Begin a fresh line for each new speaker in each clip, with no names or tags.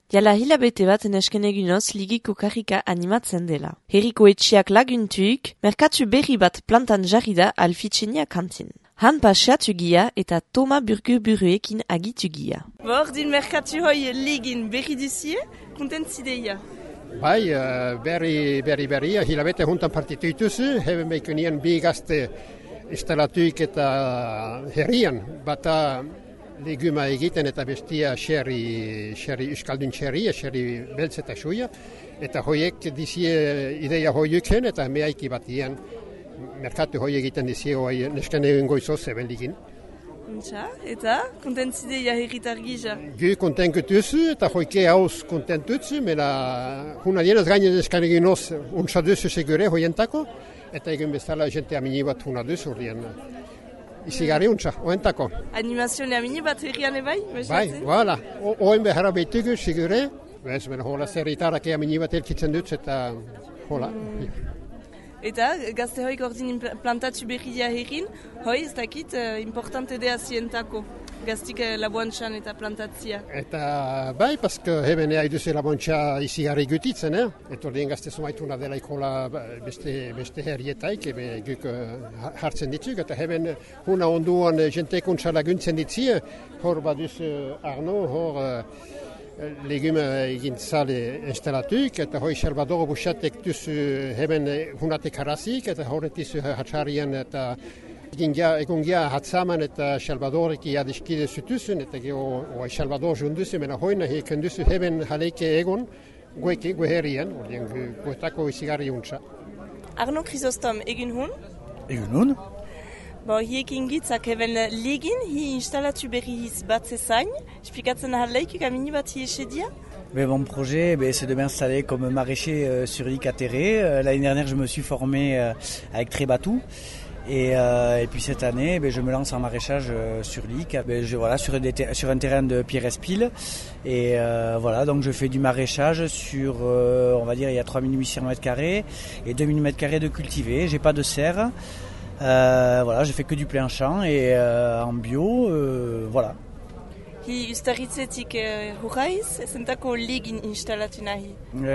Jala hilabete bat nesken egunoz ligiko karrika animatzen dela. Herriko etxiak laguntuik, merkatu berri bat plantan jarri da Alfitsenia kantin. Han paseatu gia eta Toma burger-buruekin agitu gia.
Ordin merkatu hoi ligin berri duzie, kontentzideia.
Bai, berri, hilabete juntan partitu ituzu, heben behiko nien bi gazte instalatuik eta herrian, bata leguma egiten eta bestia xerri euskaldun xerri beltz eta xuia, eta hoiek dizie ideia hoiuken eta mehaiki batian merkatu hoi egiten dizie hoi nesken egin goizoz eben ligin.
Eta kontentzideia herritar gisa?
Gu kontentutuzu eta hoike hauz kontentutu, mena huna dienaz gainen nesken egin oz untsaduzu segure hoientako, eta egin bezala jente amini bat huna duzu urien. Izigarri untsa, oentako.
Animazioa amini bat herrian ebai?
Bai, voilà. Oen behara behitugu, sigure. Bez, mena hola zerritarak amini bat elkitzen dutz eta hola.
Eta gazte hoik ordin plantatu berria herrin, hoi ez dakit importante dea zientako. Gaztik laboantxan eta plantatzia.
Eta bai, paske heben haiduze laboantxa izigarri gutitzen, Eta ordien gazte zumaituna dela ikola beste herrietaik, guk hartzen ditzuk, eta heben huna onduan jentekuntza laguntzen ditzie, hor baduz Arno, hor legume egintzale instalatuk, eta hoi Salvador Buxatek duzu heben hunatek harazik, eta horretizu hatxarien eta egun gia hatzaman eta Salvadoreki adiskide zutuzun, eta geho Salvador junduzu, mena hoina heken duzu heben jaleike egon goe herrien, goetako izigarri untsa.
Arno Chrysostom, egin hun?
Egin hun?
Hiekin gitzak eben legin, hi instalatu berri hiz bat zezain, esplikatzen ahaleikuk amini bat hi esedia?
Mon projet, c'est de m'installer comme maraîcher sur l'île Catéré. L'année dernière, je me suis formé avec Trébatou. Et puis cette année, je me lance en maraîchage sur l'IC, sur un terrain de Pierre-Espile. Et voilà, donc je fais du maraîchage sur, on va dire, il y a 3800 m² et 2000 m² de cultivé. J'ai pas de serre. Voilà, je fais que du plein champ et en bio, voilà.
Hi ustaritzetik hurraiz, zentako ligin instalatu nahi?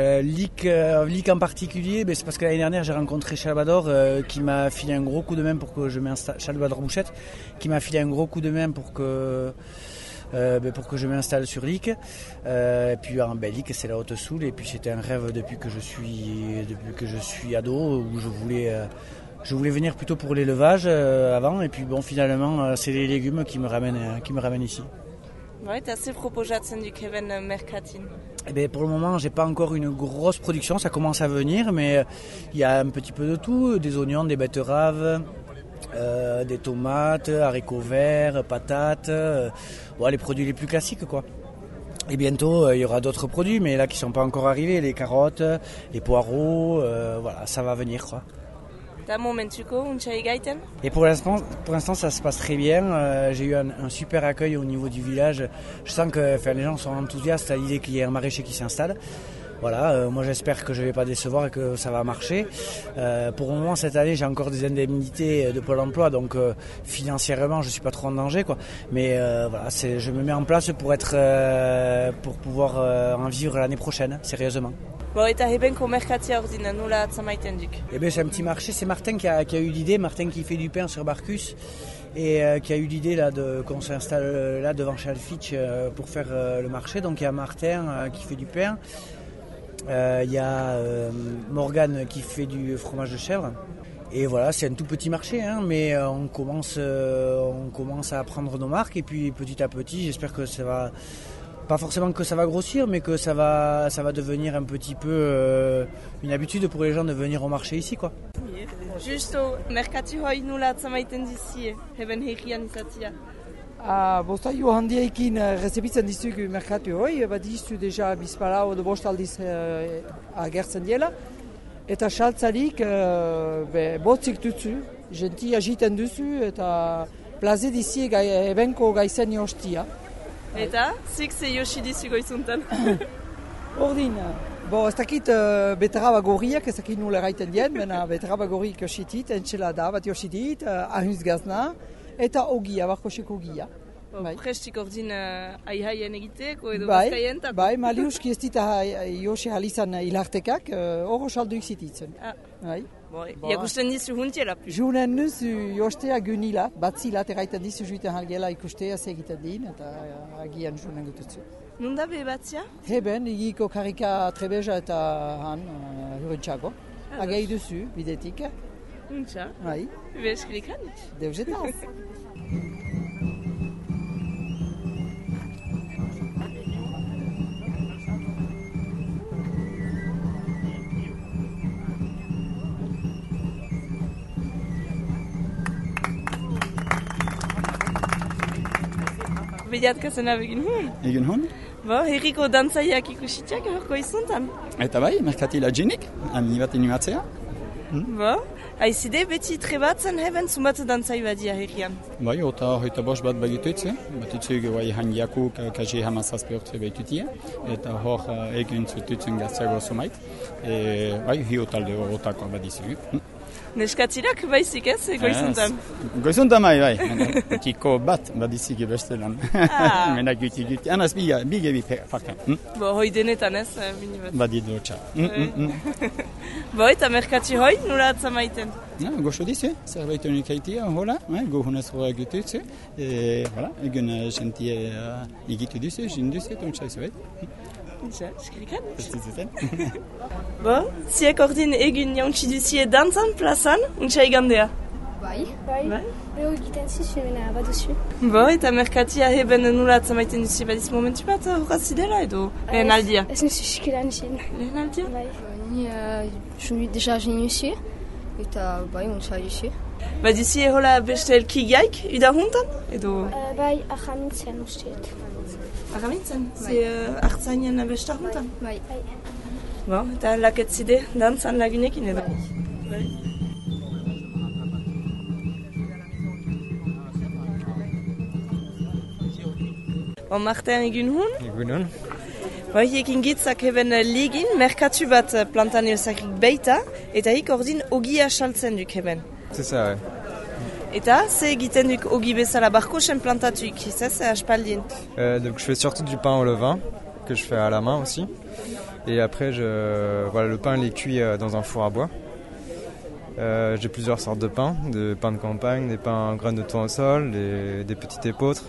Lic en particulier, c'est parce que l'année dernière j'ai rencontré Salvador qui m'a filé un gros coup de main pour que je m'installe, Salvador Bouchette, qui m'a filé un gros coup de main pour que je m'installe sur Lic. Et puis Lic c'est la Haute-Soule et puis c'était un rêve depuis que je suis ado où je voulais venir plutôt pour l'élevage avant et puis finalement c'est les légumes qui me ramènent ici.
Ouais, t'as assez proposatzen du Kevin Mercatin.
Pour le moment, j'ai pas encore une grosse production, ça commence à venir, mais il y a un petit peu de tout, des oignons, des betteraves, des tomates, haricots verts, patates, les produits les plus classiques quoi. Et bientôt, il y aura d'autres produits, mais là qui sont pas encore arrivés, les carottes, les poireaux, ça va venir quoi. Et pour l'instant, ça se passe très bien. J'ai eu un super accueil au niveau du village. Je sens que les gens sont enthousiastes à l'idée qu'il y ait un maraîcher qui s'installe. Voilà, moi j'espère que je ne vais pas décevoir et que ça va marcher. Pour le moment, cette année, j'ai encore des indemnités de Pôle emploi, donc financièrement, je ne suis pas trop en danger, quoi. Mais je me mets en place pour pouvoir en vivre l'année prochaine, sérieusement.
Eta hebenko merkatia ordina, nola atzamaiten duk?
C'est un petit marché, c'est Martin qui a eu l'idée, Martin qui fait du pain sur Barcus et qui a eu l'idée qu'on s'installe là devant Chalfitch pour faire le marché. Donc il y a Martin qui fait du pain, il y a Morgane qui fait du fromage de chèvre. Et voilà, c'est un tout petit marché, mais on commence à prendre nos marques et puis petit à petit, j'espère que ça va... Pas forcément que ça va grossir, mais que ça va devenir un petit peu une habitude pour les gens de venir au marché ici, quoi.
Justo, merkatu hoi nula atzamaiten dizie, heben herrian izatia?
Bostaio handiekin rezebitzen dizugu merkatu hoi, badizu deja bizpalau edo bost aldiz agertzen diela. Eta saltzarik botzik duzu, gentia jiten duzu eta plaze dizie ebenko gaizen hostia.
Eta, zik ze josi dizu goizuntan?
Ordin, ez dakit beteraba gorriak, ez dakit nula gaiten dien, bena beteraba gorriak jositit, entxelada bat jositit, ahuz gazna, eta ogia, barkoseko ogia. Bai.
Prestik ordin aihaien egiteko edo
Bai,
bazkaientako.
bai, maliuski ez dita Jose Halizan hilartekak, hor salduik zititzen.
Ah.
Bai.
Iakusten dizu huntiela.
Junen nuz jostea gunila, batzila, erraiten dizu juiten halgela ikustea segiten din, eta agian junen gututzu.
Nunda be batzia?
Heben, igiko karika Trebeja eta han, hurentxako. Agei duzu, bidetik.
Huntza.
Bai,
Beskrikan.
deusetaz.
Bediatka zena begin
Egin hon?
herriko dantzaiak ikusitxak horko izuntan.
Eta bai, merkatila jenik, bat animatzea.
Haizide beti trebatzen heben zumbat dantzai badia herrian.
Bai, eta bost bat bagituitze. Batitzuge bai handiako kaji hamazazpe urte behitutia. Eta hor egin zututzen gazteago zumait. Bai, hiotalde horotako badizuge.
Neskatzirak baizik ez, goizuntan.
Goizuntan bai. Tiko bat badizuge beste lan. Menak guti. Anaz bige parka.
Hoi denetan ez, bini bat.
Badidu txa.
Eta merkatzi hoi, nura atzamaiten?
Goxo dizu, zerbait honik haitia, hola, gohunez horrek gututze. Egun jentie igitu duzu, jinduzu, tontsa izuet.
Eskrikan?
Estizuzen.
Ziek ordin egun jauntsi duzie dantzan plazan, untsa igandea?
Bai. Ego egiten zizumena baduzu.
Eta merkatia heben nula atzamaiten duzie badiz momentu bat horrazidela edo lehen aldia?
Ez nuzu sikilan zen.
Lehen aldia?
Bai. Ni deja genuzie, eta bai, untsa duzie.
Baduzie hola beste elkigiaik udahuntan? Edo?
Bai, ahamintzen usteet.
Ahamintzen? Ze hartzainen beste ahuntan?
Bai.
Eta laketzide dantzan lagunekin edo? Bai. Martean egun hun?
Egun hun.
Hiekin gitzak heben ligin, merkatu bat plantan eusakrik beita, eta hik ordin ogia saltzen duk heben.
C'est ça, ouais.
Eta, ze egiten duk ogi bezala barkosen plantatuik, ez aspaldin?
Donc je fais surtout du pain au levain, que je fais à la main aussi. Et après, le pain il est cuit dans un four à bois. J'ai plusieurs sortes de pain de campagne, des pains en graines de tournesol, des petits épeautres.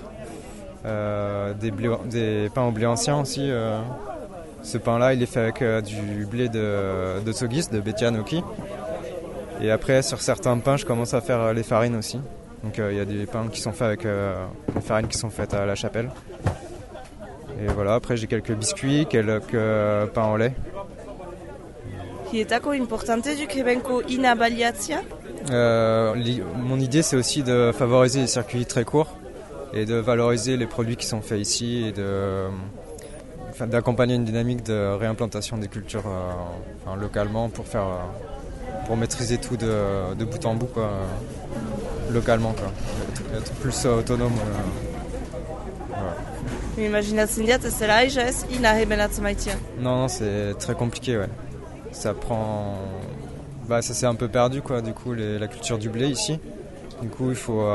Des pains au blé ancien aussi. Ce pain-là, il est fait avec du blé de Tsogis, de Betianoki. Et après, sur certains pains, je commence à faire les farines aussi. Donc il y a des pains qui sont faits avec les farines qui sont faites à la chapelle. Et voilà, après j'ai quelques biscuits, quelques pains au lait.
Hietako importante duk hebenko ina baliatzia?
Mon idée, c'est aussi de favoriser les circuits très courts et de valoriser les produits qui sont faits ici et d'accompagner une dynamique de réimplantation des cultures localement pour maîtriser tout de bout en bout localement être plus autonome.
Voilà. Imaginatzen diat ez zela aiza ez ina heben atzamaitia.
Non, c'est très compliqué, ouais. Ça s'est un peu perdu du coup la culture du blé ici. Du coup il faut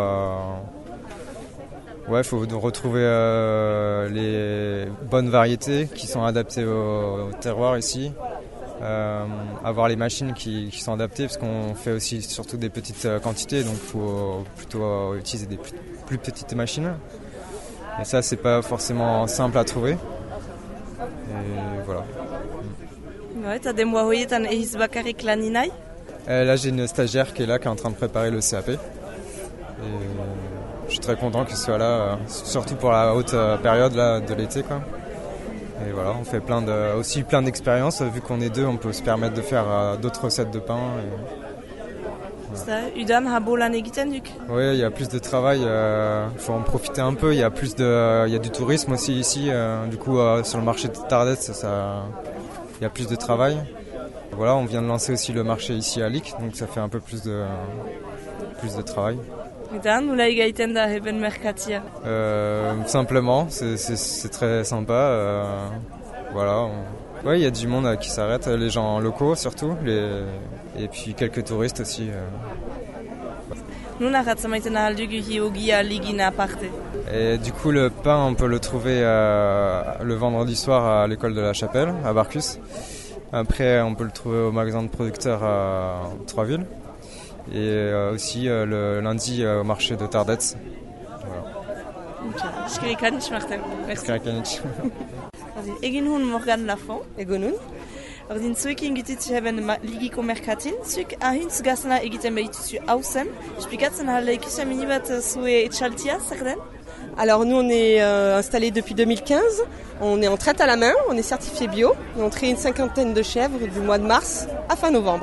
retrouver les bonnes variétés qui sont adaptées au terroir ici. Avoir les machines qui sont adaptées parce qu'on fait aussi surtout des petites quantités, donc il faut plutôt utiliser des plus petites machines. Et ça, c'est pas forcément simple à trouver. Et voilà.
Eta denboa hoietan ehiz bakarrik lani nahi?
Là, j'ai une stagiaire qui est là, qui est en train de préparer le CAP. Et je suis très content qu'elle soit là, surtout pour la haute période là, de l'été, quoi. Et voilà, on fait aussi plein d'expériences. Vu qu'on est deux, on peut se permettre de faire d'autres recettes de pain.
Udan habo lan egiten duk?
Oui, il y a plus de travail. Il faut en profiter un peu. Il y a du tourisme aussi ici. Du coup, sur le marché de Tardets, il y a plus de travail. Voilà, on vient de lancer aussi le marché ici à Lic, donc ça fait un peu plus de travail.
Eta nola egaiten da heben merkatia?
Simplement, c'est très sympa. Voilà. Il y a du monde qui s'arrête, les gens locaux surtout, et puis quelques touristes aussi.
Nun arratzen maiten ahal dugu hi ogia ligin aparte.
Et du coup, le pain, on peut le trouver le vendredi soir à l'école de la Chapelle, à Barcus. Après, on peut le trouver au magasin de producteurs à Troisville. Et aussi le lundi au marché de Tardets. Voilà.
Skirikanitz, Martin. Merci.
Skirikanitz.
Egin hun Morgan Lafont.
Egon nun.
Ordin zuekin gutitzu haben ligiko merkatin, zuek ahintz gazena egiten behituzu hausen. Esplikatzen ahal ikusia minibat zue etxaltia, zer den?
Alors nous on est installés depuis 2015, on est en traite à la main, on est certifié bio, et on traite une 50aine de chèvres du mois de mars à fin novembre.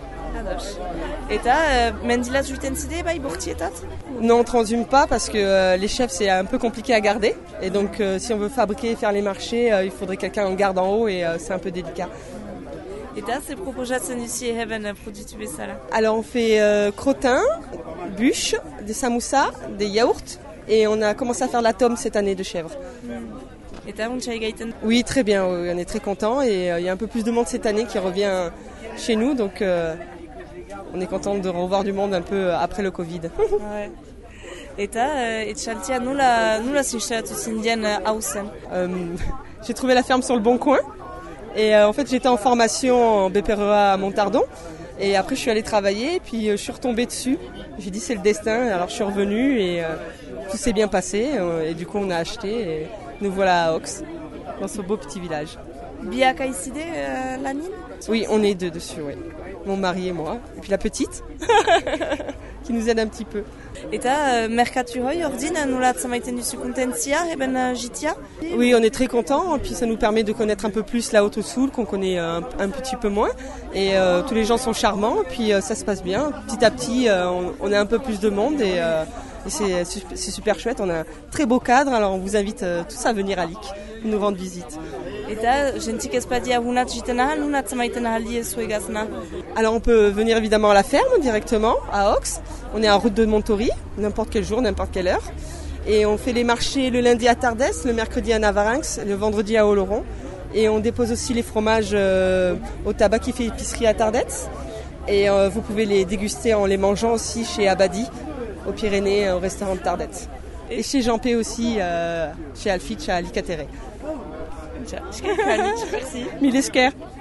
Eta mendila zuiten zide bai bortietat?
Non, on transhume pas parce que les chèvres c'est un peu compliqué à garder et donc si on veut fabriquer et faire les marchés, il faudrait quelqu'un en garde en haut et c'est un peu délicat.
Eta ze proposatzen duzie heben produitu bezala?
Alors on fait crottin, bûche, des samoussas, des yaourts et on a commencé à faire la tome cette année de chèvre.
Eta untxai gaiten?
Oui, très bien, oui, on est très contents et il y a un peu plus de monde cette année qui revient chez nous donc on est content de revoir du monde un peu après le Covid.
Ouais. Eta etxaltia nula zistaratu zindien hausen?
J'ai trouvé la ferme sur le Bon Coin. Et en fait, j'étais en formation en BPREA à Montardon. Et après, je suis allée travailler et puis je suis retombée dessus. J'ai dit, c'est le destin. Alors, je suis revenue et tout s'est bien passé. Et du coup, on a acheté et nous voilà à Ox, dans ce beau petit village.
Biak aizide lanin?
Oui, on est deux dessus, oui. Mon mari et moi. Et puis la petite, qui nous aide un petit peu.
Eta merkatu hoi ordin nola atzamaiten duzu kontentzia eben jitia?
Oui, on est très contents, et puis ça nous permet de connaître un peu plus la Haute-Soule, qu'on connaît un petit peu moins. Et tous les gens sont charmants, et puis ça se passe bien. Petit à petit, on a un peu plus de monde, et c'est super chouette. On a un très beau cadre, alors on vous invite tous à venir à Lic, nous rendre visite.
Eta jentik ezpadia hunat jiten ahal, hunat atzamaiten ahal diezu egazna?
Alors on peut venir évidemment à la ferme directement, à Ox. On est en route de Montory, n'importe quel jour, n'importe quelle heure. Et on fait les marchés le lundi à Tardès, le mercredi à Navarinx, le vendredi à Oloron. Et on dépose aussi les fromages au tabac qui fait épicerie à Tardets. Et vous pouvez les déguster en les mangeant aussi chez Abadi, aux Pyrénées, au restaurant de Tardets. Et chez Jean P aussi, chez Alfitch à Licatere.
Merci.
Mille esker.